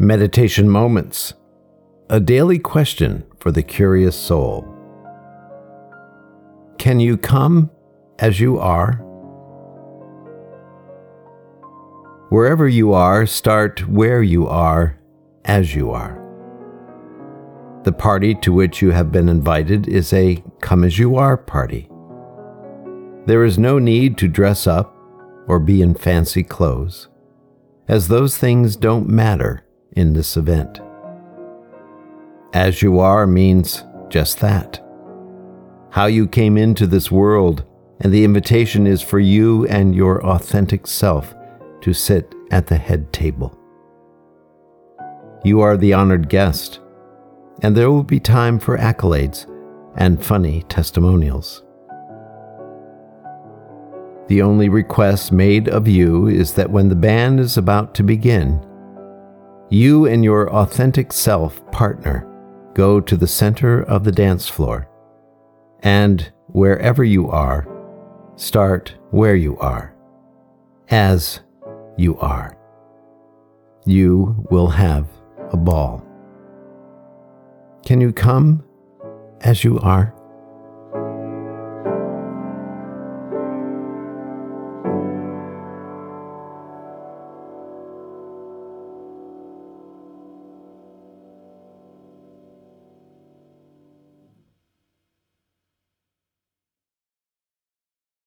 Meditation Moments, a daily question for the curious soul. Can you come as you are? Wherever you are, start where you are, as you are. The party to which you have been invited is a come as you are party. There is no need to dress up or be in fancy clothes, as those things don't matter in this event. As you are means just that. How you came into this world, and the invitation is for you and your authentic self to sit at the head table. You are the honored guest, and there will be time for accolades and funny testimonials. The only request made of you is that when the band is about to begin, you and your authentic self partner go to the center of the dance floor, and wherever you are, start where you are, as you are. You will have a ball. Can you come as you are?